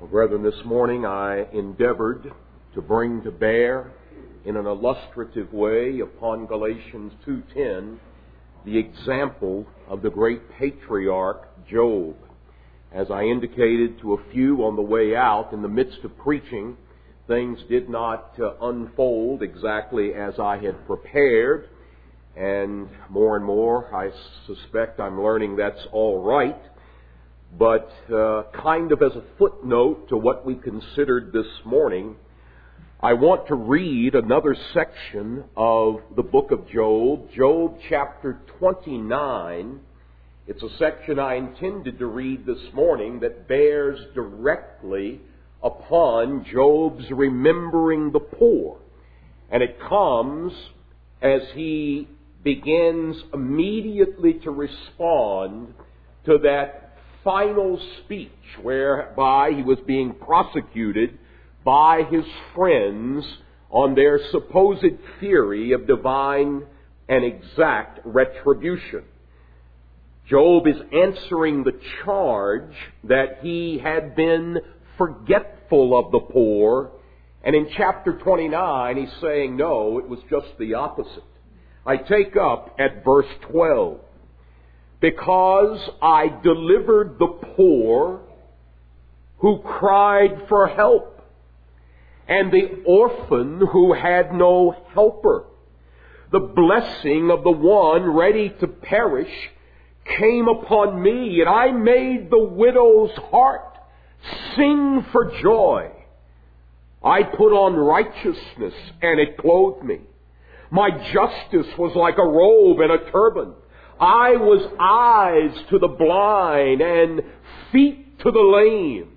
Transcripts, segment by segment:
Brethren, this morning I endeavored to bring to bear in an illustrative way upon Galatians 2:10 the example of the great patriarch Job. As I indicated to a few on the way out, in the midst of preaching, things did not unfold exactly as I had prepared, and more I suspect I'm learning that's all right. But kind of as a footnote to what we considered this morning, I want to read another section of the book of Job, Job chapter 29. It's a section I intended to read this morning that bears directly upon Job's remembering the poor. And it comes as he begins immediately to respond to that final speech whereby he was being prosecuted by his friends on their supposed theory of divine and exact retribution. Job is answering the charge that he had been forgetful of the poor, and in chapter 29 he's saying, no, it was just the opposite. I take up at verse 12. Because I delivered the poor who cried for help, and the orphan who had no helper. The blessing of the one ready to perish came upon me, and I made the widow's heart sing for joy. I put on righteousness, and it clothed me. My justice was like a robe and a turban. I was eyes to the blind and feet to the lame.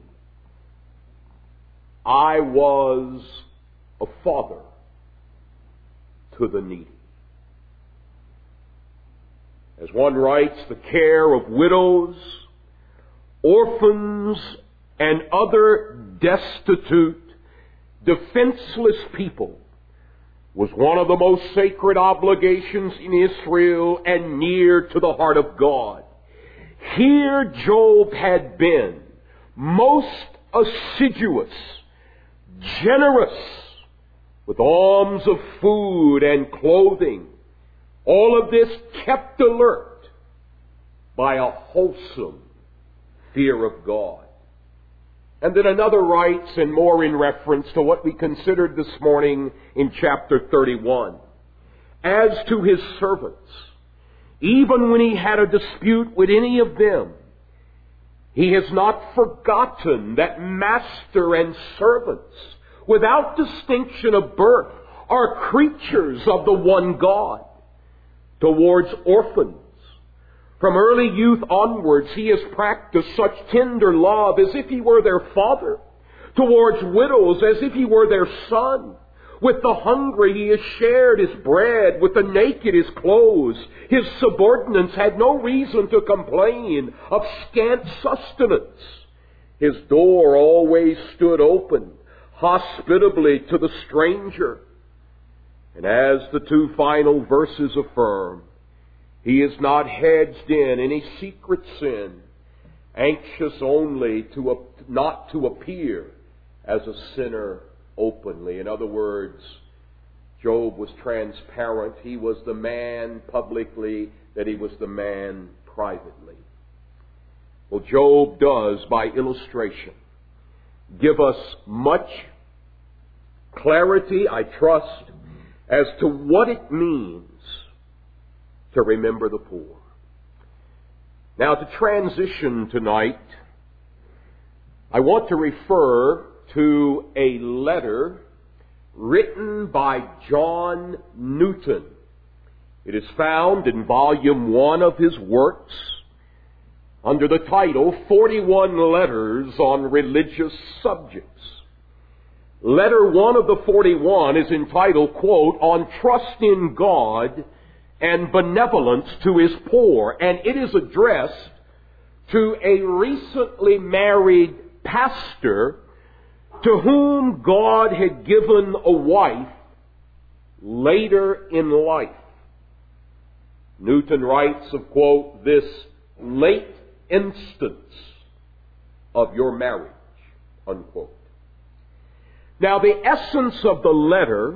I was a father to the needy. As one writes, the care of widows, orphans, and other destitute, defenseless people was one of the most sacred obligations in Israel and near to the heart of God. Here Job had been most assiduous, generous, with alms of food and clothing. All of this kept alert by a wholesome fear of God. And then another writes, and more in reference to what we considered this morning in chapter 31. As to his servants, even when he had a dispute with any of them, he has not forgotten that master and servants, without distinction of birth, are creatures of the one God. Towards orphans, from early youth onwards, he has practiced such tender love as if he were their father. Towards widows, as if he were their son. With the hungry, he has shared his bread. With the naked, his clothes. His subordinates had no reason to complain of scant sustenance. His door always stood open, hospitably to the stranger. And as the two final verses affirm, he is not hedged in any secret sin, anxious only not to appear as a sinner openly. In other words, Job was transparent. He was the man publicly, that he was the man privately. Well, Job does, by illustration, give us much clarity, I trust, as to what it means to remember the poor. Now, to transition tonight, I want to refer to a letter written by John Newton. It is found in volume 1 of his works under the title 41 Letters on Religious Subjects. Letter 1 of the 41 is entitled, quote, On Trust in God and Benevolence to His Poor, and it is addressed to a recently married pastor to whom God had given a wife later in life. Newton writes of, quote, this late instance of your marriage unquote. Now, the essence of the letter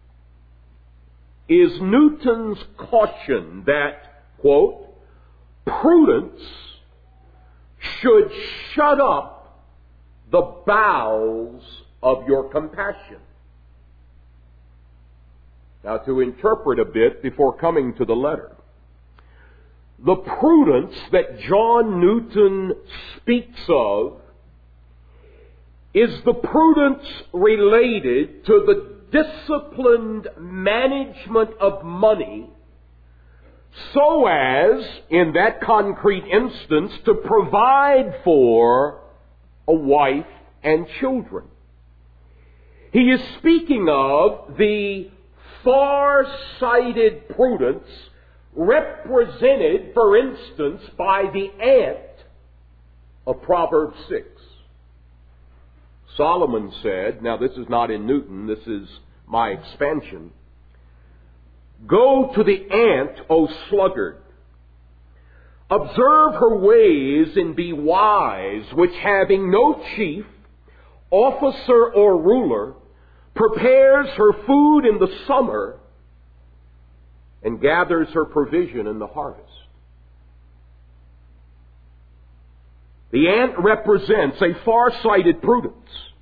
is Newton's caution that, quote, prudence should shut up the bowels of your compassion. Now, to interpret a bit before coming to the letter, the prudence that John Newton speaks of is the prudence related to the disciplined management of money so as, in that concrete instance, to provide for a wife and children. He is speaking of the far-sighted prudence represented, for instance, by the ant of Proverbs 6. Solomon said, now this is not in Newton, this is my expansion, "Go to the ant, O sluggard. Observe her ways and be wise, which having no chief, officer, or ruler, prepares her food in the summer and gathers her provision in the harvest." The ant represents a far-sighted prudence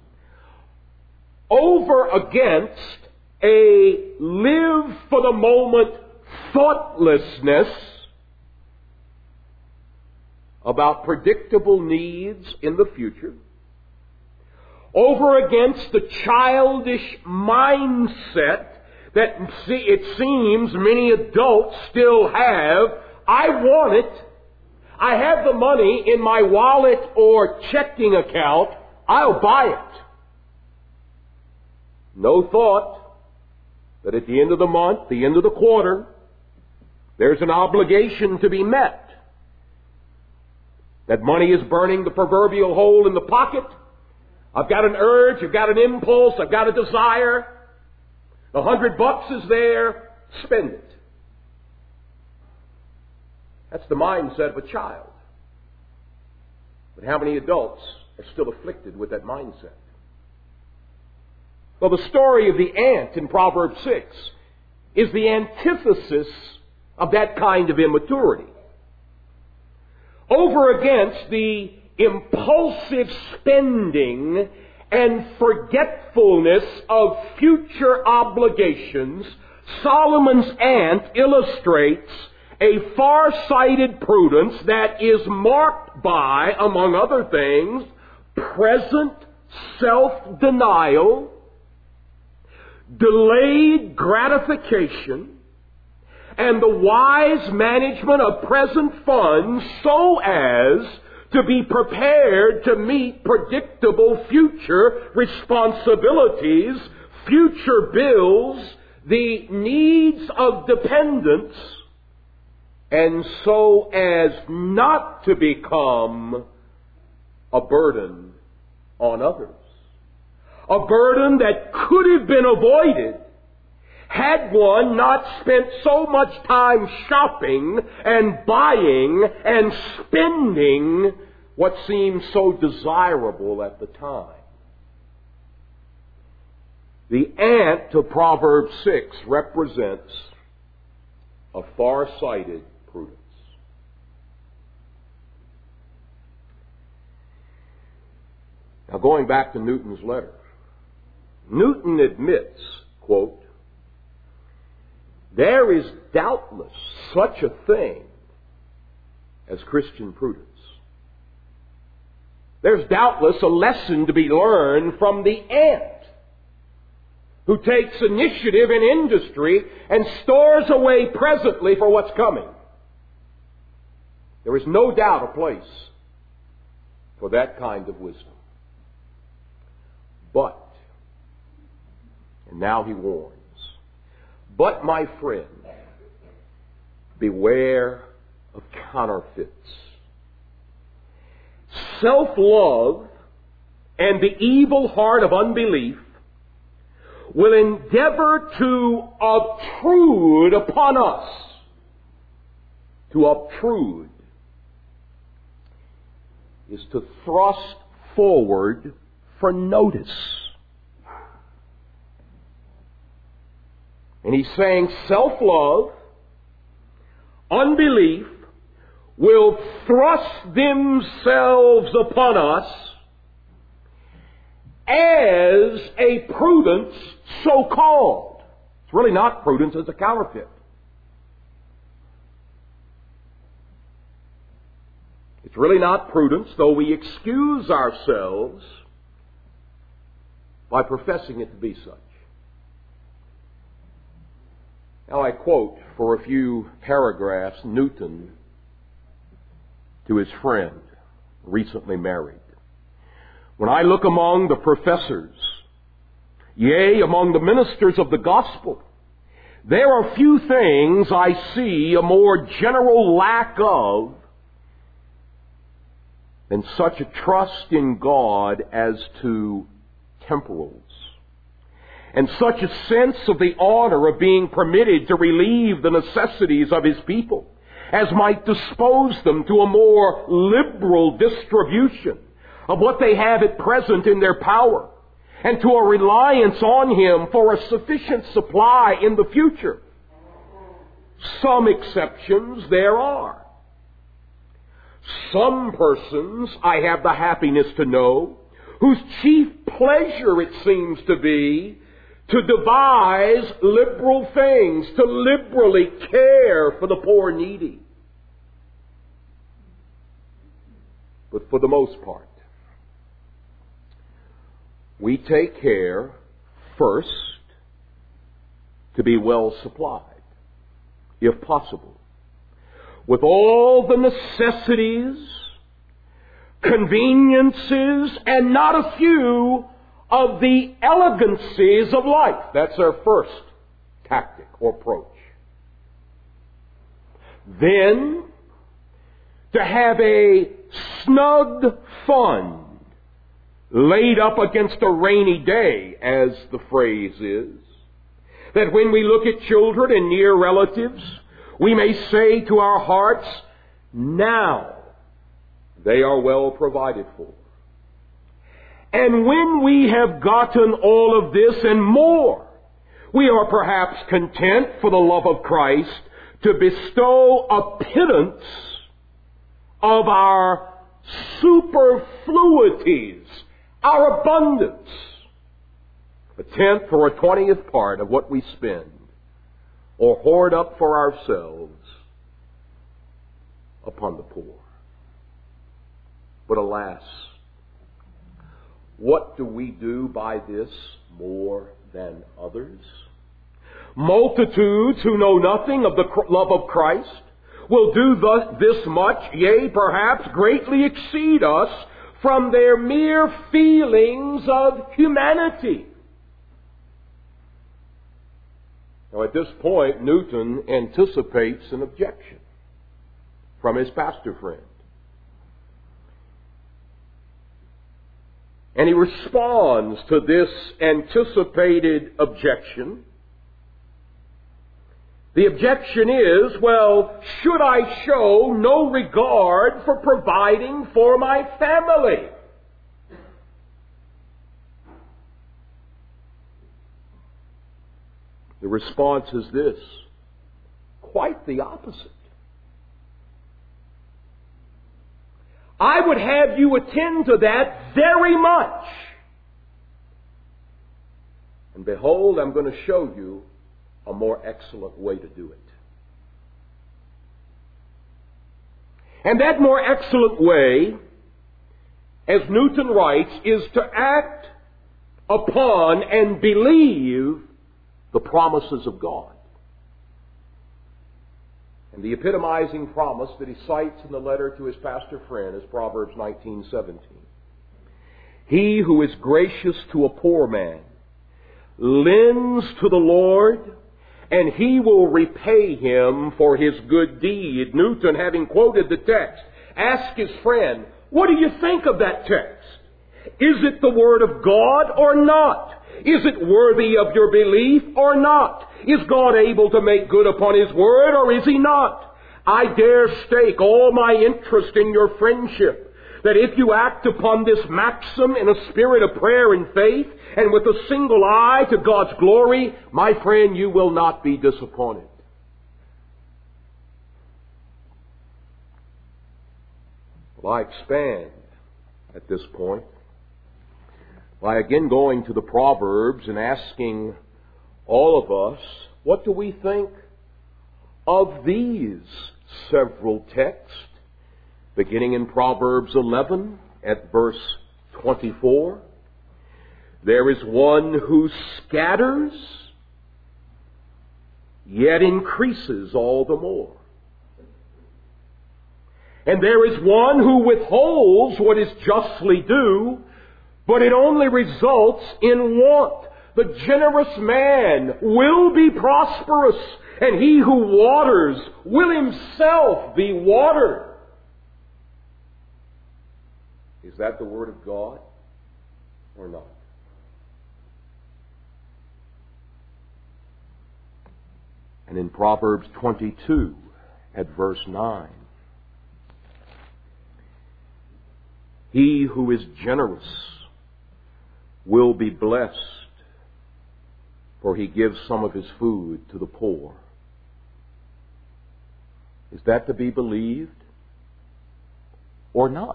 over against a live-for-the-moment thoughtlessness about predictable needs in the future, over against the childish mindset that it seems many adults still have. I want it. I have the money in my wallet or checking account. I'll buy it. No thought that at the end of the month, the end of the quarter, there's an obligation to be met. That money is burning the proverbial hole in the pocket. I've got an urge, I've got an impulse, I've got a desire. $100 is there, spend it. That's the mindset of a child. But how many adults are still afflicted with that mindset? Well, the story of the ant in Proverbs 6 is the antithesis of that kind of immaturity. Over against the impulsive spending and forgetfulness of future obligations, Solomon's ant illustrates a far-sighted prudence that is marked by, among other things, present self-denial, delayed gratification, and the wise management of present funds so as to be prepared to meet predictable future responsibilities, future bills, the needs of dependents, and so as not to become a burden on others. A burden that could have been avoided had one not spent so much time shopping and buying and spending what seemed so desirable at the time. The ant of Proverbs 6 represents a far-sighted prudence. Now, going back to Newton's letter, Newton admits, quote, "There is doubtless such a thing as Christian prudence." There's doubtless a lesson to be learned from the ant who takes initiative in industry and stores away presently for what's coming. There is no doubt a place for that kind of wisdom. But, and now he warns, but my friend, beware of counterfeits. Self-love and the evil heart of unbelief will endeavor to obtrude upon us. To obtrude is to thrust forward for notice. And he's saying self-love, unbelief, will thrust themselves upon us as a prudence so-called. It's really not prudence, it's a counterfeit. It's really not prudence, though we excuse ourselves by professing it to be such. Now I quote for a few paragraphs Newton to his friend, recently married. When I look among the professors, yea, among the ministers of the gospel, there are few things I see a more general lack of than such a trust in God as to temporals, and such a sense of the honor of being permitted to relieve the necessities of His people, as might dispose them to a more liberal distribution of what they have at present in their power, and to a reliance on Him for a sufficient supply in the future. Some exceptions there are. Some persons I have the happiness to know, whose chief pleasure it seems to be to devise liberal things, to liberally care for the poor needy. But for the most part, we take care first to be well supplied, if possible, with all the necessities, conveniences, and not a few of the elegancies of life. That's our first tactic or approach. Then, to have a snug fund laid up against a rainy day, as the phrase is, that when we look at children and near relatives, we may say to our hearts, now they are well provided for. And when we have gotten all of this and more, we are perhaps content, for the love of Christ, to bestow a pittance of our superfluities, our abundance, a tenth or a 20th part of what we spend, or hoard up for ourselves upon the poor. But alas, what do we do by this more than others? Multitudes who know nothing of the love of Christ will do this much, yea, perhaps greatly exceed us from their mere feelings of humanity. Now, at this point, Newton anticipates an objection from his pastor friend. And he responds to this anticipated objection. The objection is, well, should I show no regard for providing for my family? The response is this: quite the opposite. I would have you attend to that very much. And behold, I'm going to show you a more excellent way to do it. And that more excellent way, as Newton writes, is to act upon and believe the promises of God. And the epitomizing promise that he cites in the letter to his pastor friend is Proverbs 19:17. He who is gracious to a poor man lends to the Lord, and He will repay him for his good deed. Newton, having quoted the text, asked his friend, what do you think of that text? Is it the Word of God or not? Is it worthy of your belief or not? Is God able to make good upon His Word, or is He not? I dare stake all my interest in your friendship that if you act upon this maxim in a spirit of prayer and faith, and with a single eye to God's glory, my friend, you will not be disappointed. Well, I expand at this point by again going to the Proverbs and asking all of us, what do we think of these several texts? Beginning in Proverbs 11 at verse 24. There is one who scatters, yet increases all the more. And there is one who withholds what is justly due, but it only results in want. The generous man will be prosperous, and he who waters will himself be watered. Is that the Word of God or not? And in Proverbs 22 at verse 9, he who is generous will be blessed, for he gives some of his food to the poor. Is that to be believed or not?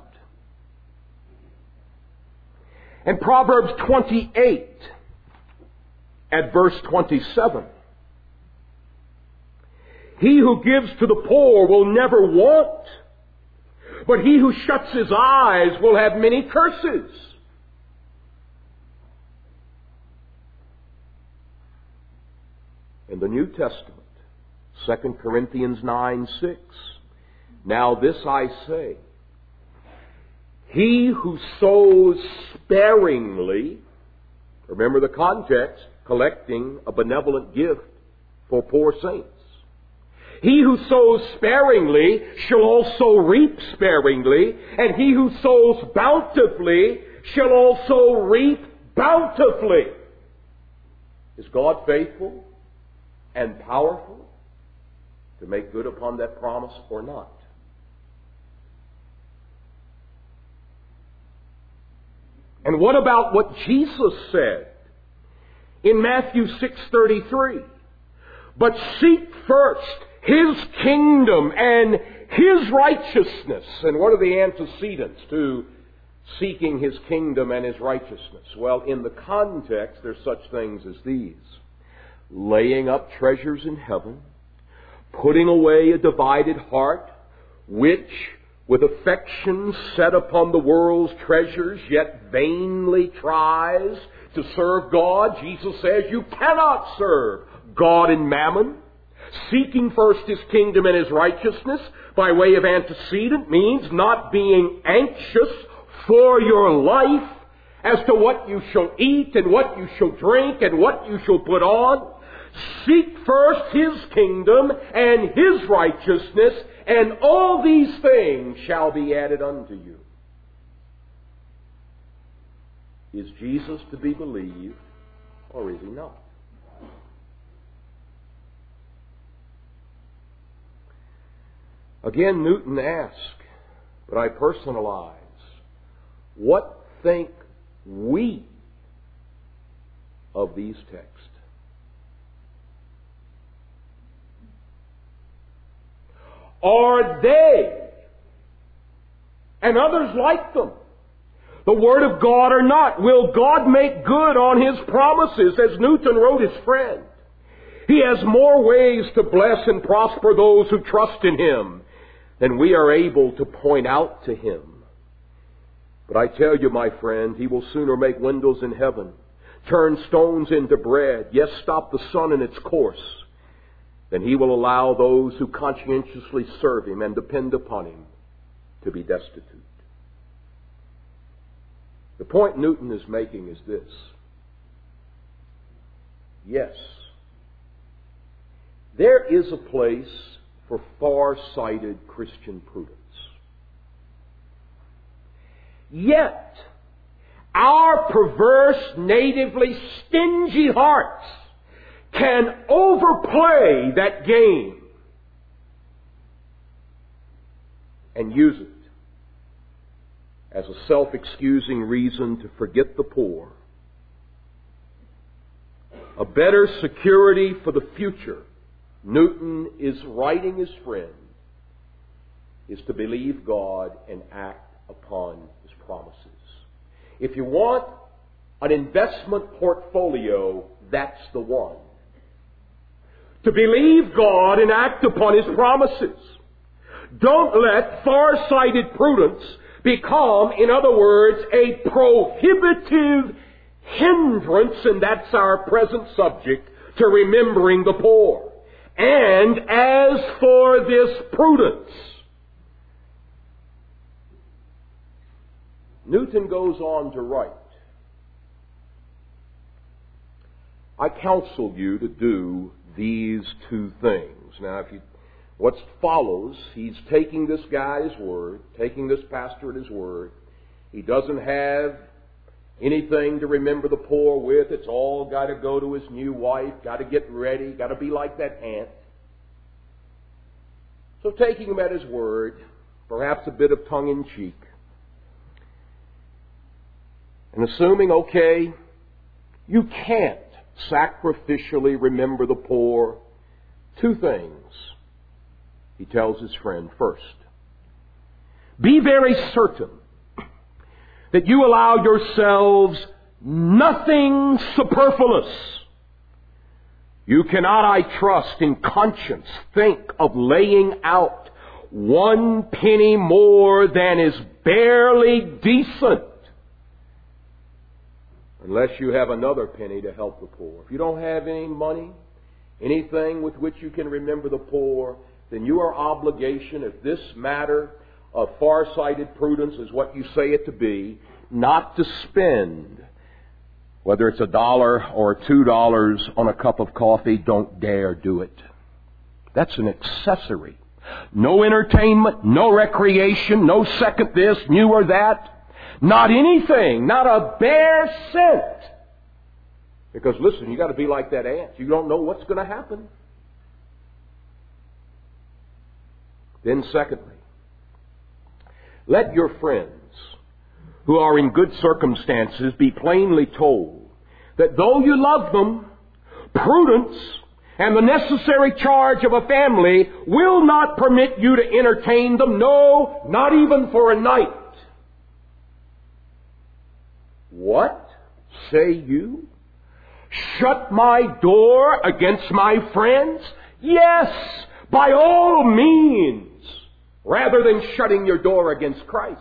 And Proverbs 28 at verse 27. He who gives to the poor will never want, but he who shuts his eyes will have many curses. In the New Testament, 2 Corinthians 9:6, now this I say, he who sows sparingly, remember the context, collecting a benevolent gift for poor saints. He who sows sparingly shall also reap sparingly, and he who sows bountifully shall also reap bountifully. Is God faithful and powerful to make good upon that promise or not? And what about what Jesus said in Matthew 6:33? But seek first His kingdom and His righteousness. And what are the antecedents to seeking His kingdom and His righteousness? Well, in the context, there's such things as these. Laying up treasures in heaven, putting away a divided heart, which with affection set upon the world's treasures, yet vainly tries to serve God. Jesus says you cannot serve God and mammon. Seeking first His kingdom and His righteousness by way of antecedent means not being anxious for your life as to what you shall eat and what you shall drink and what you shall put on. Seek first His kingdom and His righteousness, and all these things shall be added unto you. Is Jesus to be believed, or is He not? Again, Newton asked, but I personalize, what think we of these texts? Are they, and others like them, the Word of God or not? Will God make good on His promises, as Newton wrote his friend? He has more ways to bless and prosper those who trust in Him than we are able to point out to Him. But I tell you, my friend, He will sooner make windows in heaven, turn stones into bread, yes, stop the sun in its course, than He will allow those who conscientiously serve Him and depend upon Him to be destitute. The point Newton is making is this. Yes, there is a place for far-sighted Christian prudence. Yet, our perverse, natively stingy hearts can overplay that game and use it as a self-excusing reason to forget the poor. A better security for the future, Newton is writing his friend, is to believe God and act upon His promises. If you want an investment portfolio, that's the one. To believe God and act upon His promises. Don't let far-sighted prudence become, in other words, a prohibitive hindrance, and that's our present subject, to remembering the poor. And as for this prudence, Newton goes on to write, I counsel you to do these two things. Now, what follows, he's taking this guy's word, taking this pastor at his word. He doesn't have anything to remember the poor with. It's all got to go to his new wife, got to get ready, got to be like that aunt. So taking him at his word, perhaps a bit of tongue-in-cheek, and assuming, okay, you can't sacrificially remember the poor, two things he tells his friend. First, be very certain that you allow yourselves nothing superfluous. You cannot, I trust, in conscience think of laying out 1 penny more than is barely decent, unless you have another penny to help the poor. If you don't have any money, anything with which you can remember the poor, then you are obligation, if this matter of far-sighted prudence is what you say it to be, not to spend, whether it's $1 or $2 on a cup of coffee. Don't dare do it. That's an accessory. No entertainment, no recreation, no second this, new or that. Not anything, not a bare cent. Because listen, you got to be like that ant. You don't know what's going to happen. Then secondly, let your friends who are in good circumstances be plainly told that though you love them, prudence and the necessary charge of a family will not permit you to entertain them, no, not even for a night. What say you? Shut my door against my friends? Yes, by all means, rather than shutting your door against Christ.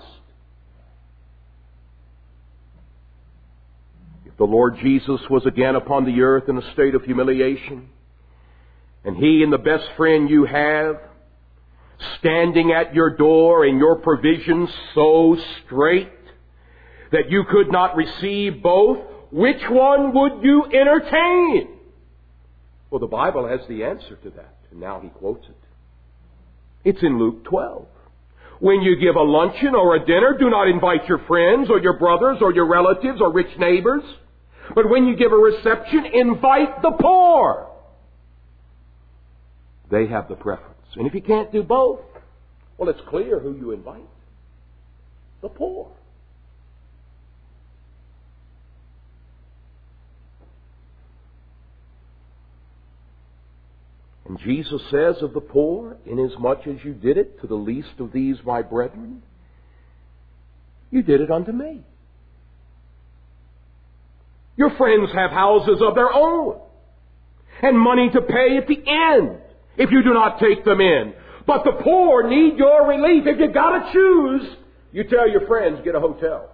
If the Lord Jesus was again upon the earth in a state of humiliation, and He and the best friend you have standing at your door and your provisions so straight that you could not receive both, which one would you entertain? Well, the Bible has the answer to that, and now he quotes it. It's in Luke 12. When you give a luncheon or a dinner, do not invite your friends or your brothers or your relatives or rich neighbors. But when you give a reception, invite the poor. They have the preference. And if you can't do both, well, it's clear who you invite. The poor. And Jesus says of the poor, inasmuch as you did it to the least of these my brethren, you did it unto me. Your friends have houses of their own and money to pay at the end if you do not take them in. But the poor need your relief. If you got to choose, you tell your friends, get a hotel.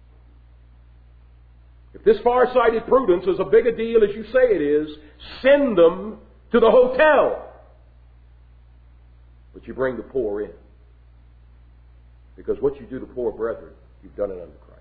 If this far-sighted prudence is as big a deal as you say it is, send them to the hotel. But you bring the poor in. Because what you do to poor brethren, you've done it unto Christ.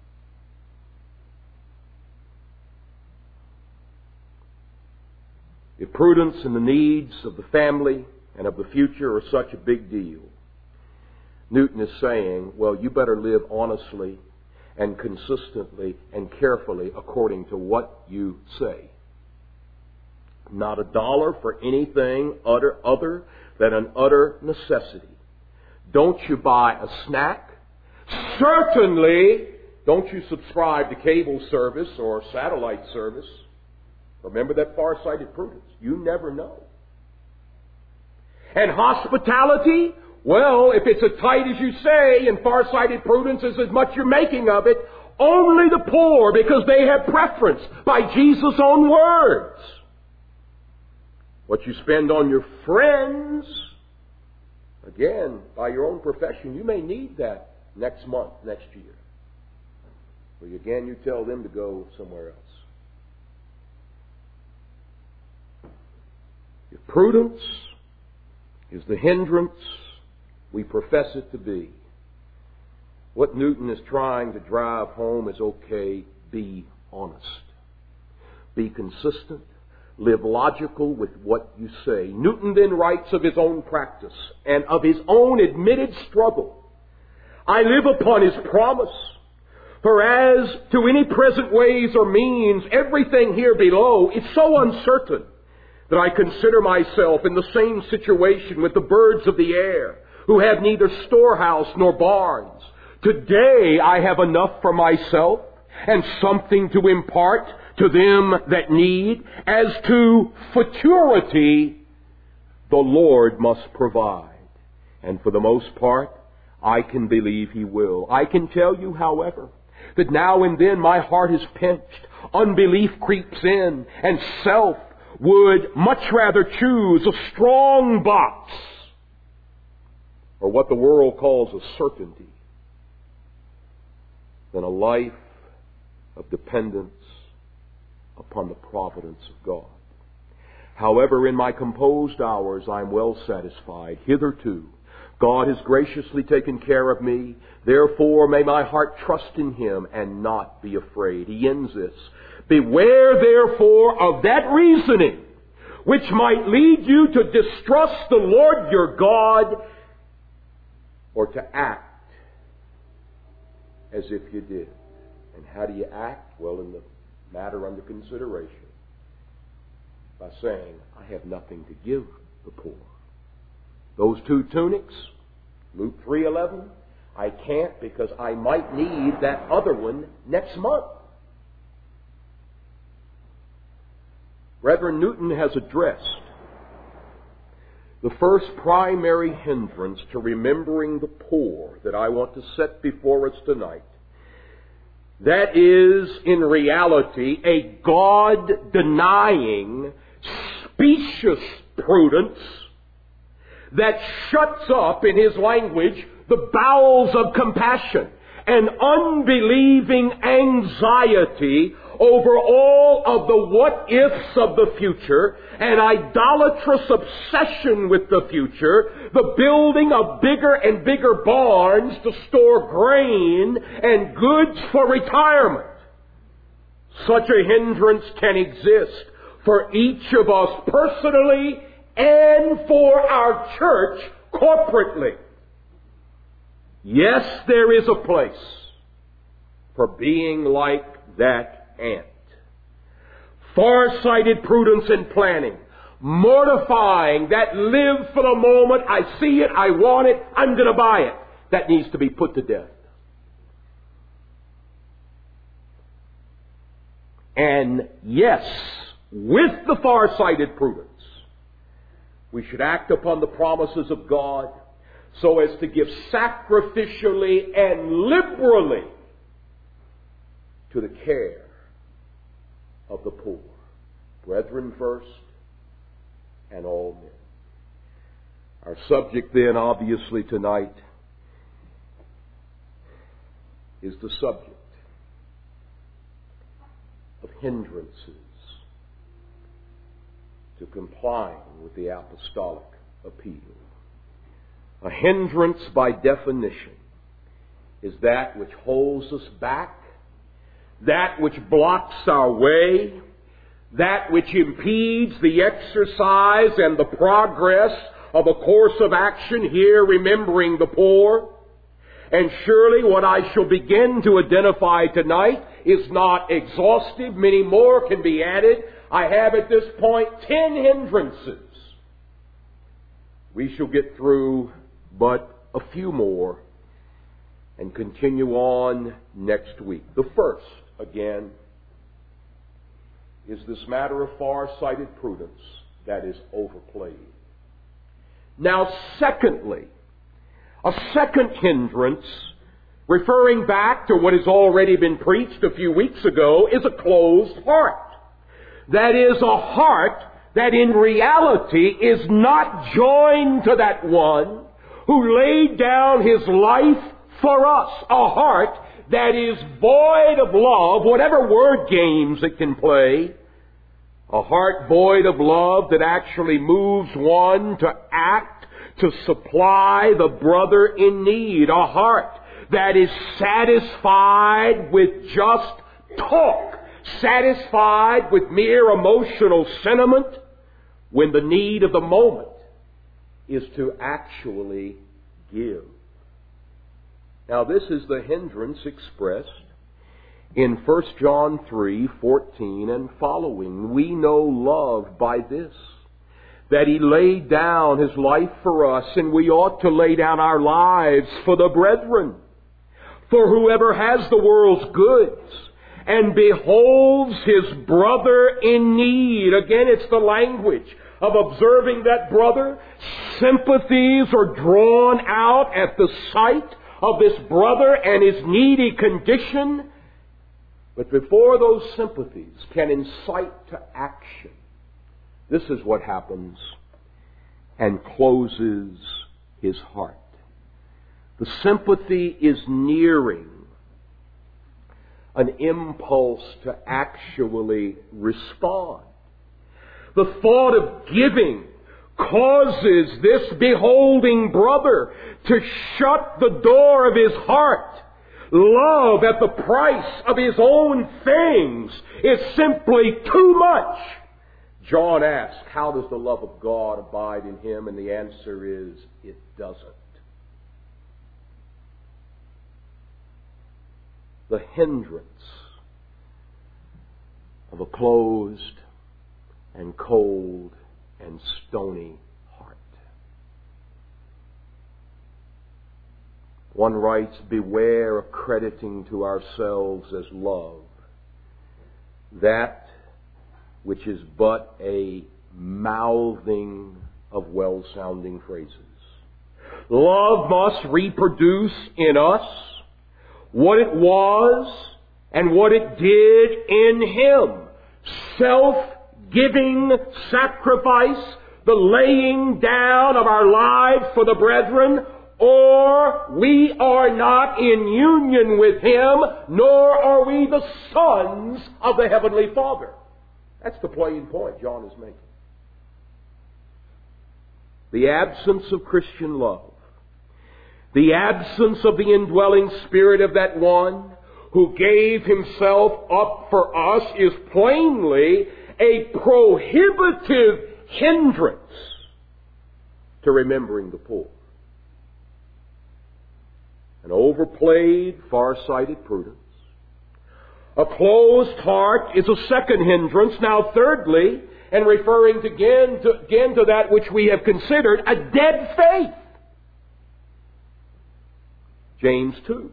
If prudence and the needs of the family and of the future are such a big deal, Newton is saying, well, you better live honestly and consistently and carefully according to what you say. Not $1 for anything other than an utter necessity. Don't you buy a snack, Certainly, don't you subscribe to cable service or satellite service. Remember that far-sighted prudence. You never know. And hospitality, well, if it's as tight as you say, and far-sighted prudence is as much you're making of it, only the poor, because they have preference by Jesus' own words. What you spend on your friends, again, by your own profession, you may need that next month, next year. Well, again, you tell them to go somewhere else. If prudence is the hindrance we profess it to be, what Newton is trying to drive home is, okay, be honest. Be consistent. Live logical with what you say. Newton then writes of his own practice and of his own admitted struggle. I live upon his promise. For as to any present ways or means, everything here below is so uncertain that I consider myself in the same situation with the birds of the air, who have neither storehouse nor barns. Today I have enough for myself and something to impart to them that need. As to futurity, the Lord must provide. And for the most part, I can believe He will. I can tell you, however, that now and then my heart is pinched. Unbelief creeps in, and self would much rather choose a strong box, or what the world calls a certainty, than a life of dependence upon the providence of God. However, in my composed hours, I am well satisfied. Hitherto, God has graciously taken care of me. Therefore, may my heart trust in Him and not be afraid. He ends this. Beware, therefore, of that reasoning which might lead you to distrust the Lord your God, or to act as if you did. And how do you act? Well, in the matter under consideration, by saying, I have nothing to give the poor. Those 2 tunics, Luke 3:11, I can't because I might need that other one next month. Brethren, Newton has addressed the first primary hindrance to remembering the poor that I want to set before us tonight. That is, in reality, a God-denying, specious prudence that shuts up, in his language, the bowels of compassion, an unbelieving anxiety over all of the what-ifs of the future, an idolatrous obsession with the future, the building of bigger and bigger barns to store grain and goods for retirement. Such a hindrance can exist for each of us personally and for our church corporately. Yes, there is a place for being like that ant. Far-sighted prudence and planning. Mortifying that live for the moment. I see it, I want it, I'm going to buy it. That needs to be put to death. And yes, with the far-sighted prudence, we should act upon the promises of God so as to give sacrificially and liberally to the care of the poor. Brethren first, and all men. Our subject then, obviously, tonight is the subject of hindrances to complying with the apostolic appeal. A hindrance, by definition, is that which holds us back, that which blocks our way, that which impedes the exercise and the progress of a course of action here, remembering the poor. And surely what I shall begin to identify tonight is not exhaustive. Many more can be added. I have at this point 10 hindrances. We shall get through but a few more and continue on next week. The first, again, is this matter of far-sighted prudence that is overplayed. Now, secondly, a second hindrance, referring back to what has already been preached a few weeks ago, is a closed heart. That is, a heart that in reality is not joined to that one who laid down his life for us. A heart that is void of love, whatever word games it can play. A heart void of love that actually moves one to act, to supply the brother in need. A heart that is satisfied with just talk, satisfied with mere emotional sentiment, when the need of the moment is to actually give. Now, this is the hindrance expressed in 1 John 3:14 and following. We know love by this, that He laid down His life for us, and we ought to lay down our lives for the brethren. For whoever has the world's goods and beholds his brother in need, again it's the language of observing that brother, sympathies are drawn out at the sight of this brother and his needy condition. But before those sympathies can incite to action, this is what happens and closes his heart. The sympathy is nearing an impulse to actually respond. The thought of giving causes this beholding brother to shut the door of his heart. Love at the price of his own things is simply too much. John asks, how does the love of God abide in him? And the answer is, it doesn't. The hindrance of a closed and cold and stony heart. One writes, beware of crediting to ourselves as love that which is but a mouthing of well-sounding phrases. Love must reproduce in us what it was and what it did in Him. Self-giving sacrifice, the laying down of our lives for the brethren, or we are not in union with Him, nor are we the sons of the Heavenly Father. That's the plain point John is making. The absence of Christian love, the absence of the indwelling Spirit of that one who gave Himself up for us, is plainly a prohibitive hindrance to remembering the poor. An overplayed, far-sighted prudence. A closed heart is a second hindrance. Now, thirdly, and referring again to that which we have considered, a dead faith. James 2.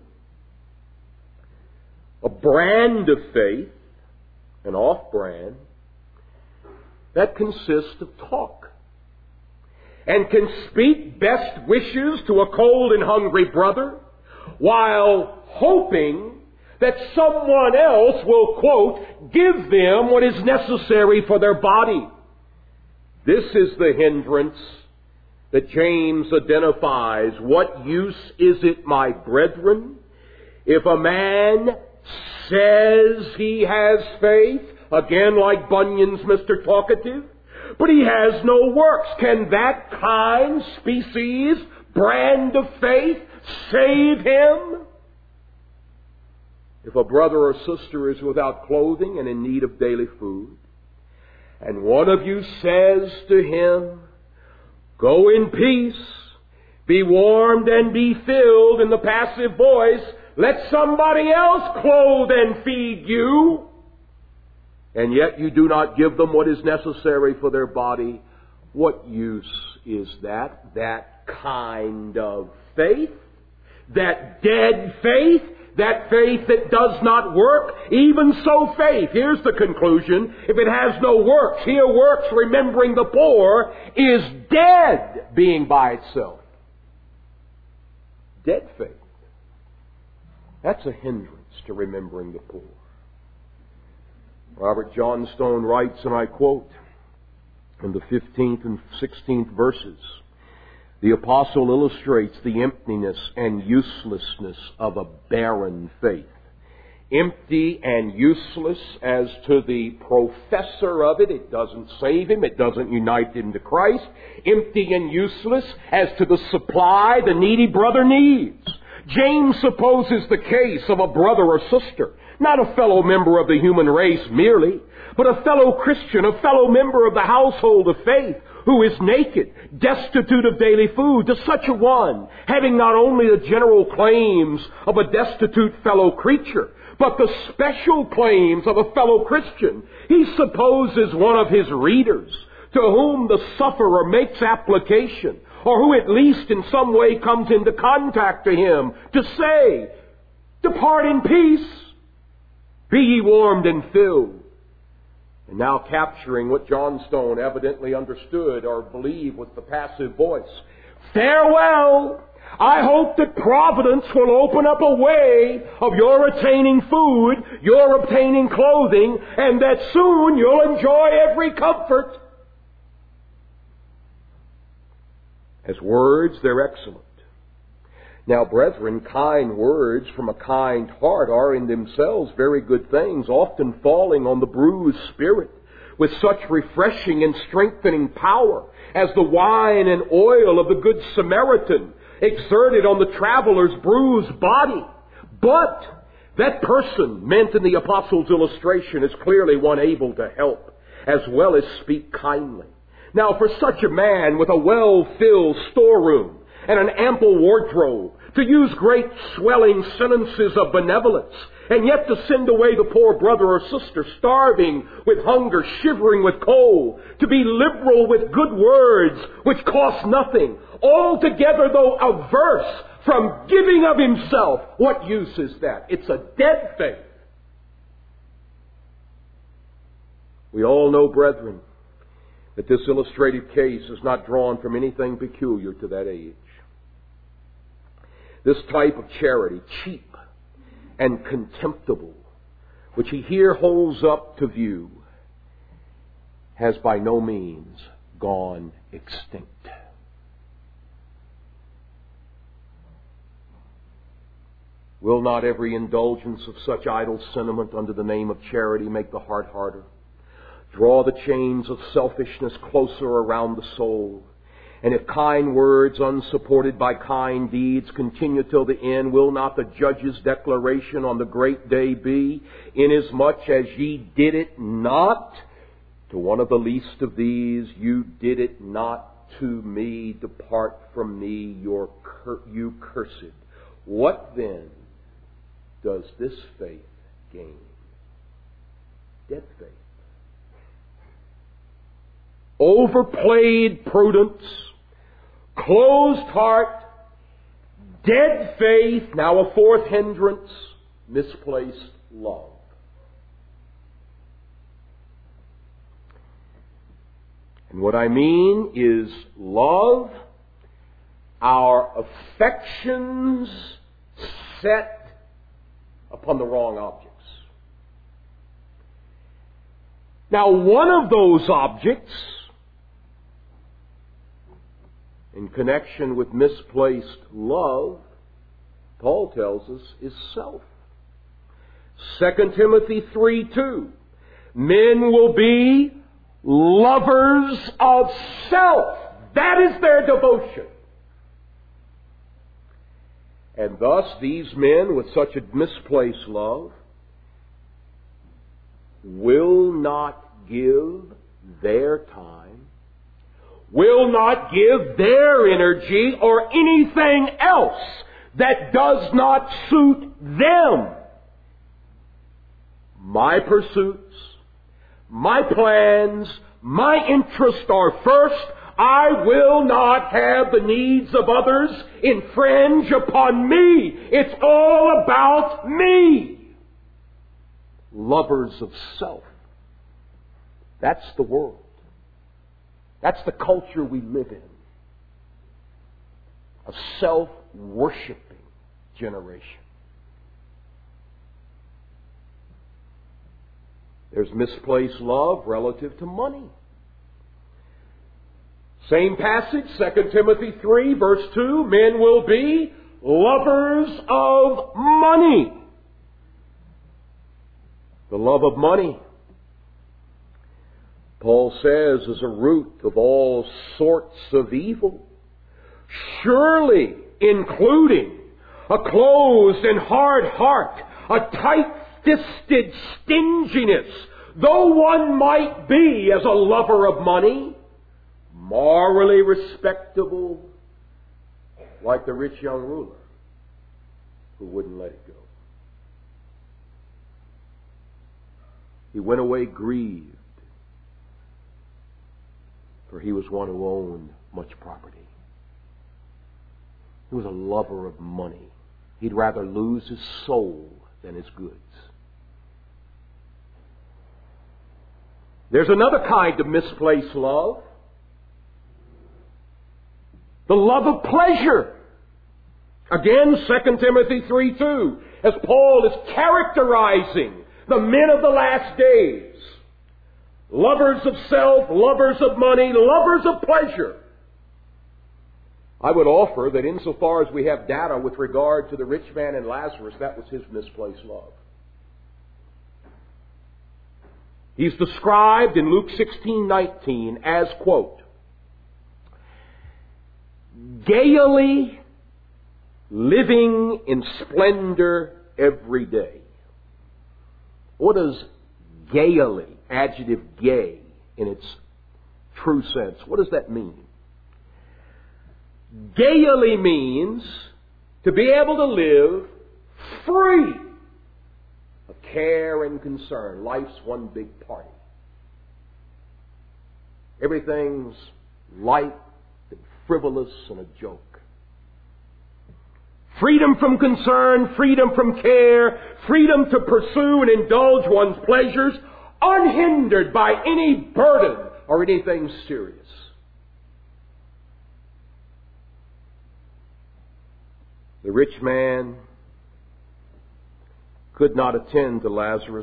A brand of faith, an off-brand, that consists of talk and can speak best wishes to a cold and hungry brother while hoping that someone else will, quote, give them what is necessary for their body. This is the hindrance that James identifies. What use is it, my brethren, if a man says he has faith, again like Bunyan's Mr. Talkative, but he has no works? Can that kind, species, brand of faith save him? If a brother or sister is without clothing and in need of daily food, and one of you says to him, go in peace, be warmed and be filled, in the passive voice, let somebody else clothe and feed you, and yet you do not give them what is necessary for their body, what use is that? That kind of faith? that dead faith, that faith that does not work, even so faith, here's the conclusion, if it has no works, here works remembering the poor, is dead being by itself. Dead faith. That's a hindrance to remembering the poor. Robert Johnstone writes, and I quote, in the 15th and 16th verses, the apostle illustrates the emptiness and uselessness of a barren faith. Empty and useless as to the professor of it. It doesn't save him. It doesn't unite him to Christ. Empty and useless as to the supply the needy brother needs. James supposes the case of a brother or sister, not a fellow member of the human race merely, but a fellow Christian, a fellow member of the household of faith, who is naked, destitute of daily food. To such a one, having not only the general claims of a destitute fellow creature, but the special claims of a fellow Christian, he supposes one of his readers, to whom the sufferer makes application, or who at least in some way comes into contact to him, to say, "Depart in peace, be ye warmed and filled." And now capturing what Johnstone evidently understood or believed was the passive voice. "Farewell! I hope that Providence will open up a way of your attaining food, your obtaining clothing, and that soon you'll enjoy every comfort." As words, they're excellent. Now, brethren, kind words from a kind heart are in themselves very good things, often falling on the bruised spirit with such refreshing and strengthening power as the wine and oil of the Good Samaritan exerted on the traveler's bruised body. But that person meant in the apostle's illustration is clearly one able to help as well as speak kindly. Now, for such a man with a well-filled storeroom and an ample wardrobe, to use great swelling sentences of benevolence, and yet to send away the poor brother or sister starving with hunger, shivering with cold, to be liberal with good words which cost nothing, altogether though averse from giving of himself, what use is that? It's a dead faith. We all know, brethren, that this illustrated case is not drawn from anything peculiar to that age. This type of charity, cheap and contemptible, which he here holds up to view, has by no means gone extinct. Will not every indulgence of such idle sentiment under the name of charity make the heart harder, draw the chains of selfishness closer around the soul? And if kind words unsupported by kind deeds continue till the end, will not the judge's declaration on the great day be, "Inasmuch as ye did it not to one of the least of these, you did it not to me, depart from me, you cursed"? What then does this faith gain? Dead faith. Overplayed prudence, closed heart, dead faith, now a fourth hindrance, misplaced love. And what I mean is love, our affections set upon the wrong objects. Now, one of those objects, in connection with misplaced love, Paul tells us, is self. 2 Timothy 3:2. Men will be lovers of self. That is their devotion. And thus these men with such a misplaced love will not give their time, will not give their energy or anything else that does not suit them. My pursuits, my plans, my interests are first. I will not have the needs of others infringe upon me. It's all about me. Lovers of self. That's the world. That's the culture we live in. A self-worshiping generation. There's misplaced love relative to money. Same passage, 2 Timothy 3, verse 2, men will be lovers of money. The love of money, Paul says, is a root of all sorts of evil. Surely including a closed and hard heart, a tight-fisted stinginess, though one might be, as a lover of money, morally respectable, like the rich young ruler who wouldn't let it go. He went away grieved, for he was one who owned much property. He was a lover of money. He'd rather lose his soul than his goods. There's another kind of misplaced love. The love of pleasure. Again, 2 Timothy 3:2, as Paul is characterizing the men of the last days. Lovers of self, lovers of money, lovers of pleasure. I would offer that insofar as we have data with regard to the rich man and Lazarus, that was his misplaced love. He's described in Luke 16:19 as, quote, gaily living in splendor every day. What does gaily, adjective gay in its true sense, what does that mean? Gaily means to be able to live free of care and concern. Life's one big party. Everything's light and frivolous and a joke. Freedom from concern, freedom from care, freedom to pursue and indulge one's pleasures, unhindered by any burden or anything serious. The rich man could not attend to Lazarus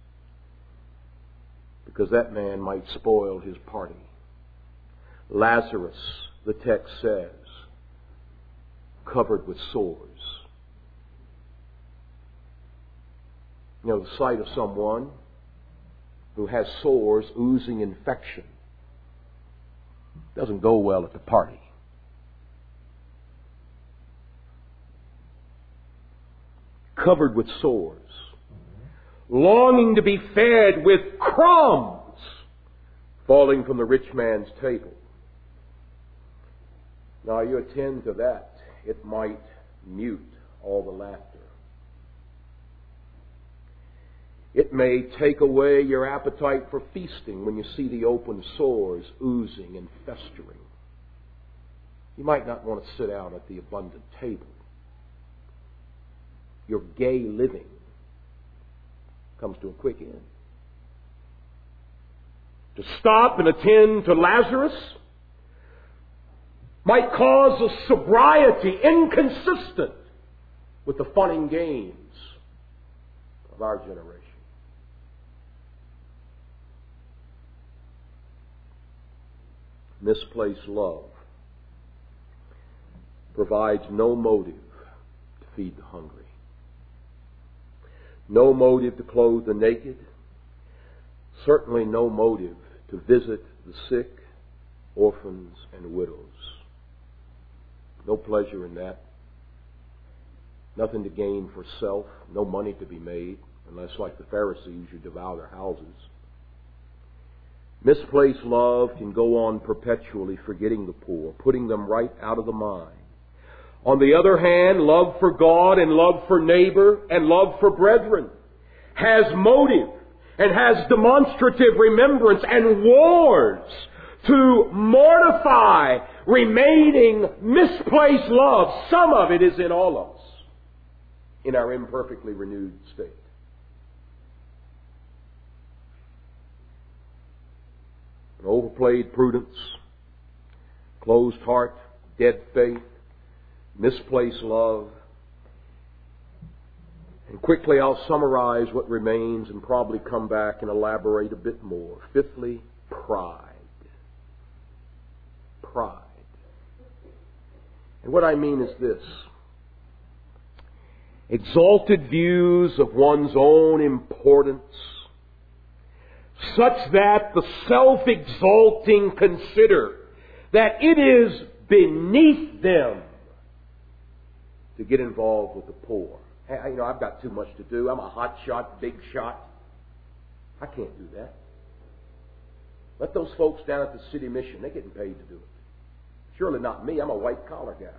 because that man might spoil his party. Lazarus, the text says, covered with sores. You know, the sight of someone who has sores oozing infection doesn't go well at the party. Covered with sores, longing to be fed with crumbs falling from the rich man's table. Now you attend to that, it might mute all the laughter. It may take away your appetite for feasting when you see the open sores oozing and festering. You might not want to sit down at the abundant table. Your gay living comes to a quick end. To stop and attend to Lazarus might cause a sobriety inconsistent with the fun and games of our generation. Misplaced love provides no motive to feed the hungry. No motive to clothe the naked. Certainly no motive to visit the sick, orphans, and widows. No pleasure in that. Nothing to gain for self. No money to be made, unless, like the Pharisees, you devour their houses. Misplaced love can go on perpetually forgetting the poor, putting them right out of the mind. On the other hand, love for God and love for neighbor and love for brethren has motive and has demonstrative remembrance and wars to mortify remaining misplaced love. Some of it is in all of us, in our imperfectly renewed state. An overplayed prudence, closed heart, dead faith, misplaced love. And quickly I'll summarize what remains and probably come back and elaborate a bit more. Fifthly, pride. Pride. And what I mean is this. Exalted views of one's own importance, such that the self-exalting consider that it is beneath them to get involved with the poor. Hey, I've got too much to do. I'm a hot shot, big shot. I can't do that. Let those folks down at the city mission, they're getting paid to do it. Surely not me. I'm a white-collar guy.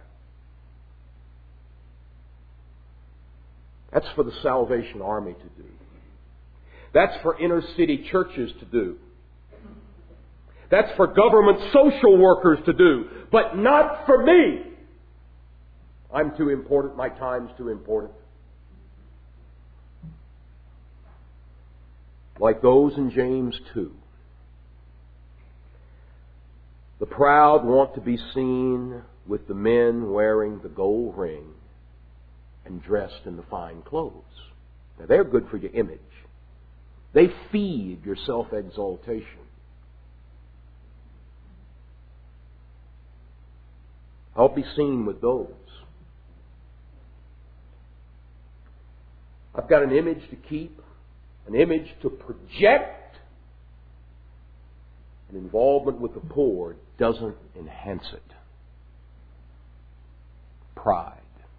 That's for the Salvation Army to do. That's for inner-city churches to do. That's for government social workers to do. But not for me. I'm too important. My time's too important. Like those in James 2. The proud want to be seen with the men wearing the gold ring and dressed in the fine clothes. Now, they're good for your image. They feed your self-exaltation. I'll be seen with those. I've got an image to keep, an image to project. An involvement with the poor doesn't enhance it. Pride.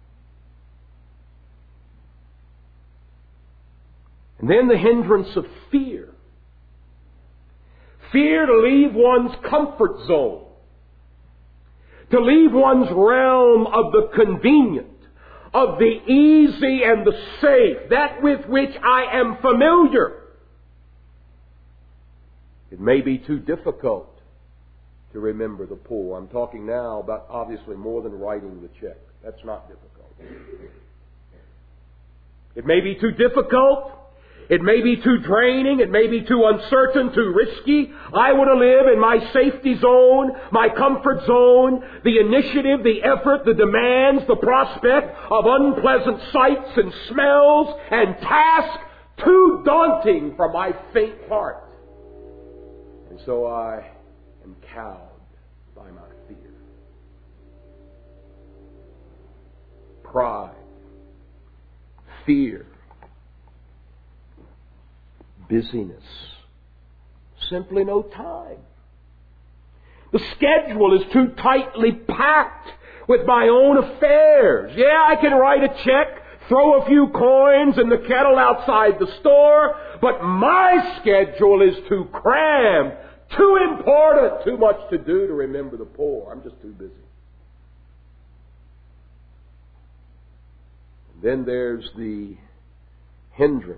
And then the hindrance of fear. Fear to leave one's comfort zone. To leave one's realm of the convenient, of the easy and the safe, that with which I am familiar. It may be too difficult to remember the poor. I'm talking now about obviously more than writing the check. That's not difficult. It may be too difficult. It may be too draining. It may be too uncertain, too risky. I want to live in my safety zone, my comfort zone, the initiative, the effort, the demands, the prospect of unpleasant sights and smells and tasks too daunting for my faint heart. And so I am cowed by my fear. Pride, fear, busyness, simply no time. The schedule is too tightly packed with my own affairs. Yeah, I can write a check, throw a few coins in the kettle outside the store, but my schedule is too crammed, too important, too much to do to remember the poor. I'm just too busy. And then there's the hindrance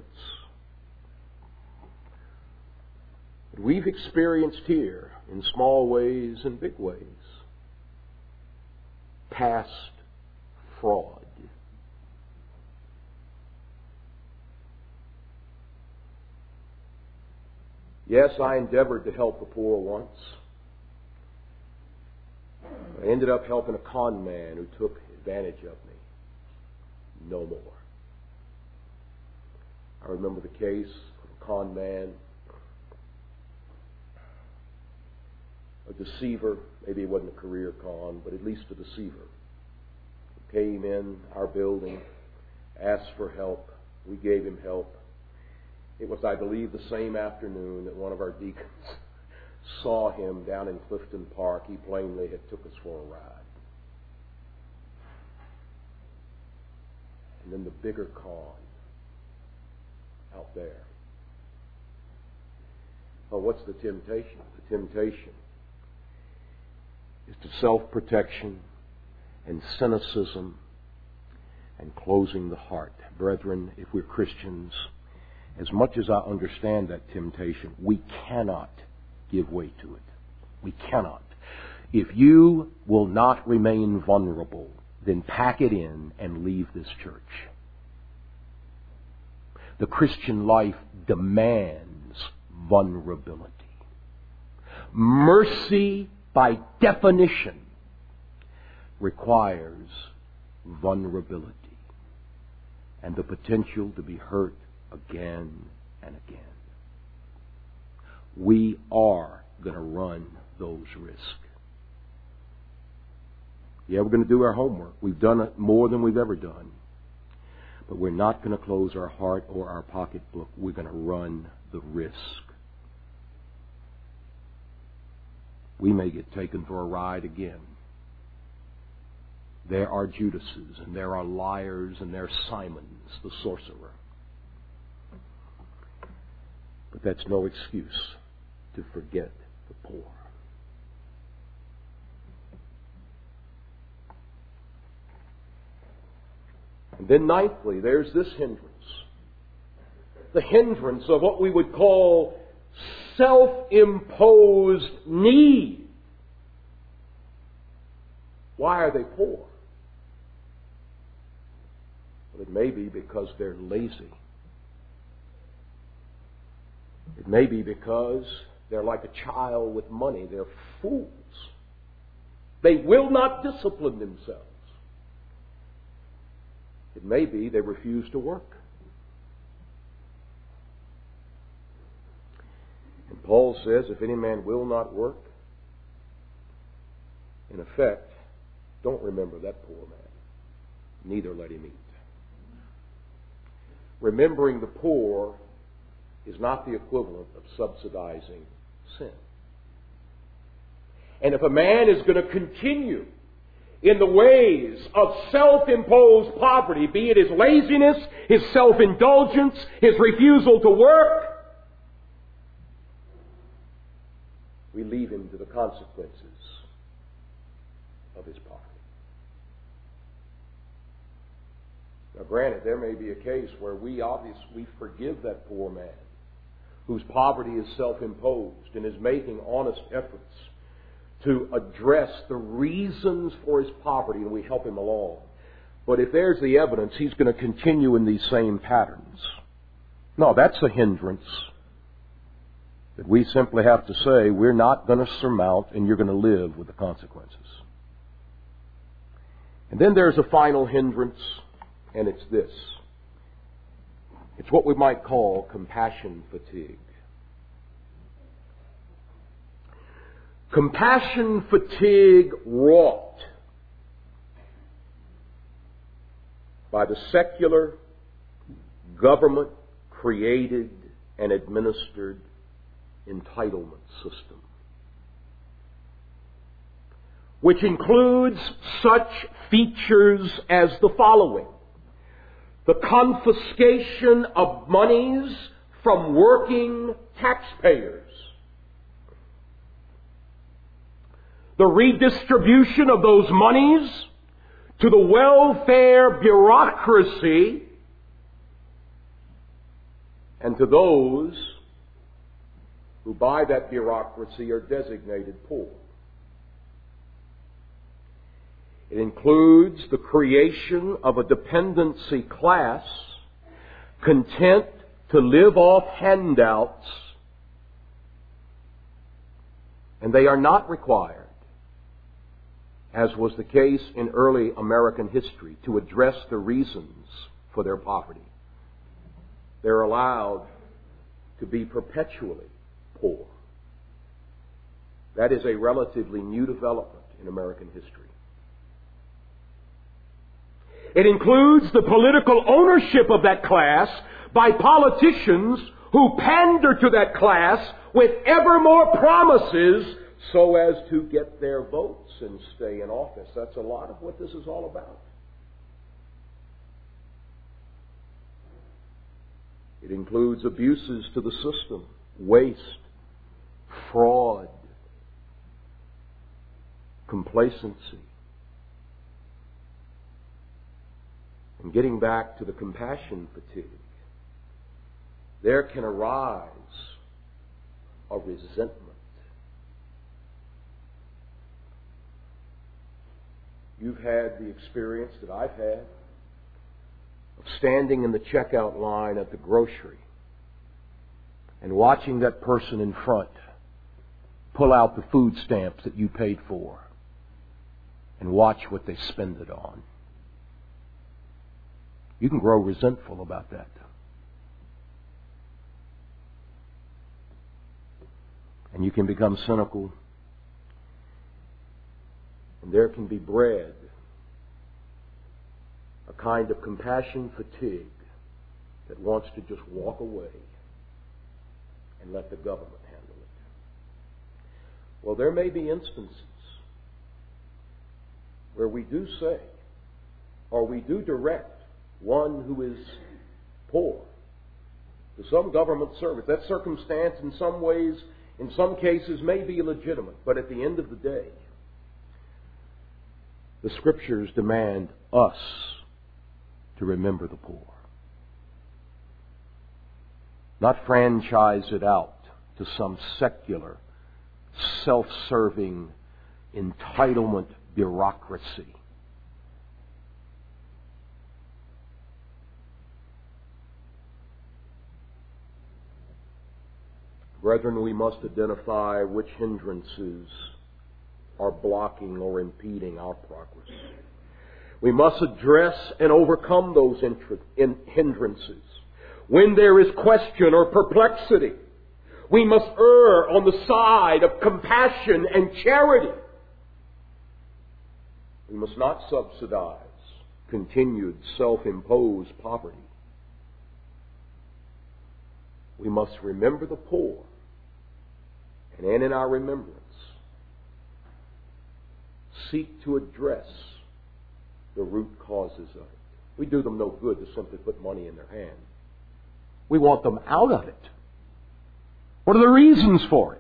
that we've experienced here in small ways and big ways. Past fraud. Yes, I endeavored to help the poor once. I ended up helping a con man who took advantage of me. No more. I remember the case of a con man, a deceiver. Maybe he wasn't a career con, but at least a deceiver. He came in our building, asked for help. We gave him help. It was, I believe, the same afternoon that one of our deacons saw him down in Clifton Park. He plainly had took us for a ride. And then the bigger con out there. Oh, what's the temptation? The temptation is to self-protection and cynicism and closing the heart. Brethren, if we're Christians, as much as I understand that temptation, we cannot give way to it. We cannot. If you will not remain vulnerable, then pack it in and leave this church. The Christian life demands vulnerability. Mercy, by definition, requires vulnerability and the potential to be hurt again and again. We are going to run those risks. Yeah, we're going to do our homework. We've done it more than we've ever done. But we're not going to close our heart or our pocketbook. We're going to run the risk. We may get taken for a ride again. There are Judases, and there are liars, and there are Simons, the sorcerer. But that's no excuse to forget the poor. And then ninthly, there's this hindrance. The hindrance of what we would call self-imposed need. Why are they poor? Well, it may be because they're lazy. It may be because they're like a child with money. They're fools. They will not discipline themselves. It may be they refuse to work. And Paul says, if any man will not work, in effect, don't remember that poor man, neither let him eat. Remembering the poor is not the equivalent of subsidizing sin. And if a man is going to continue in the ways of self-imposed poverty, be it his laziness, his self-indulgence, his refusal to work, we leave him to the consequences of his poverty. Now granted, there may be a case where we forgive that poor man whose poverty is self-imposed and is making honest efforts to address the reasons for his poverty, and we help him along. But if there's the evidence, he's going to continue in these same patterns. No, that's a hindrance that we simply have to say we're not going to surmount, and you're going to live with the consequences. And then there's a final hindrance, and it's this. It's what we might call compassion fatigue. Compassion fatigue wrought by the secular, government-created and administered entitlement system, which includes such features as the following: the confiscation of monies from working taxpayers, the redistribution of those monies to the welfare bureaucracy and to those who by that bureaucracy are designated poor. It includes the creation of a dependency class content to live off handouts, and they are not required, as was the case in early American history, to address the reasons for their poverty. They're allowed to be perpetually poor. That is a relatively new development in American history. It includes the political ownership of that class by politicians who pander to that class with ever more promises so as to get their votes and stay in office. That's a lot of what this is all about. It includes abuses to the system, waste, fraud, complacency. And getting back to the compassion fatigue, there can arise a resentment You've had the experience that I've had of standing in the checkout line at the grocery and watching that person in front pull out the food stamps that you paid for and watch what they spend it on. You can grow resentful about that. And you can become cynical. And there can be bred a kind of compassion fatigue that wants to just walk away and let the government handle it. Well, there may be instances where we do say, or we do direct one who is poor to some government service. That circumstance in some ways, in some cases, may be legitimate, but at the end of the day, the Scriptures demand us to remember the poor. Not franchise it out to some secular, self-serving, entitlement bureaucracy. Brethren, we must identify which hindrances are blocking or impeding our progress. We must address and overcome those hindrances. When there is question or perplexity, we must err on the side of compassion and charity. We must not subsidize continued self-imposed poverty. We must remember the poor, and in our remembrance, seek to address the root causes of it. We do them no good to simply put money in their hand. We want them out of it. What are the reasons for it?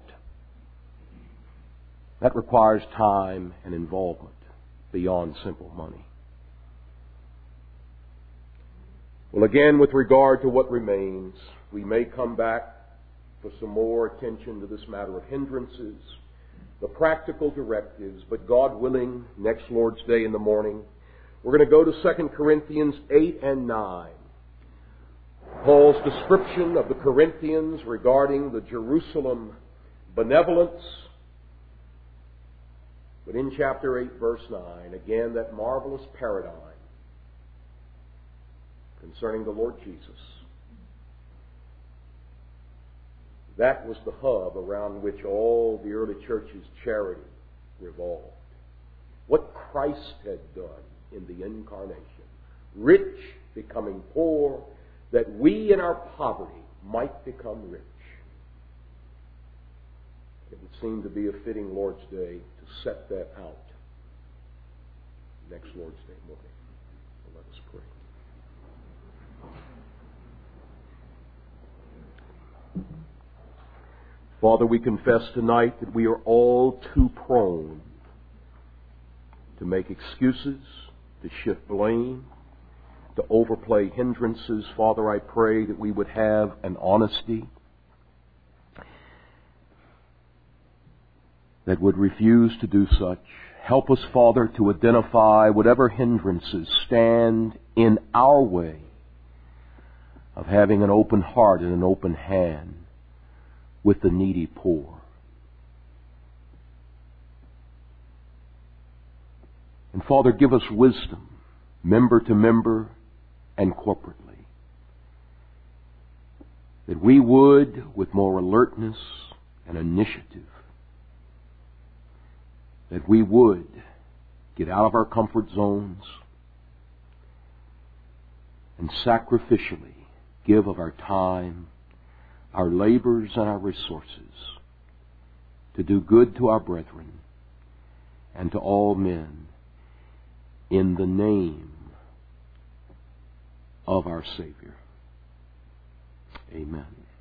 That requires time and involvement beyond simple money. Well, again, with regard to what remains, we may come back for some more attention to this matter of hindrances, the practical directives, but God willing, next Lord's Day in the morning, we're going to go to 2 Corinthians 8 and 9. Paul's description of the Corinthians regarding the Jerusalem benevolence. But in chapter 8, verse 9, again, that marvelous paradigm concerning the Lord Jesus. That was the hub around which all the early church's charity revolved. What Christ had done in the incarnation. Rich becoming poor, that we in our poverty might become rich. It would seem to be a fitting Lord's Day to set that out next Lord's Day morning. So let us pray. Father, we confess tonight that we are all too prone to make excuses, to shift blame, to overplay hindrances. Father, I pray that we would have an honesty that would refuse to do such. Help us, Father, to identify whatever hindrances stand in our way of having an open heart and an open hand with the needy poor. And Father, give us wisdom, member to member and corporately, that we would, with more alertness and initiative, that we would get out of our comfort zones and sacrificially give of our time, our labors, and our resources to do good to our brethren and to all men in the name of our Savior. Amen.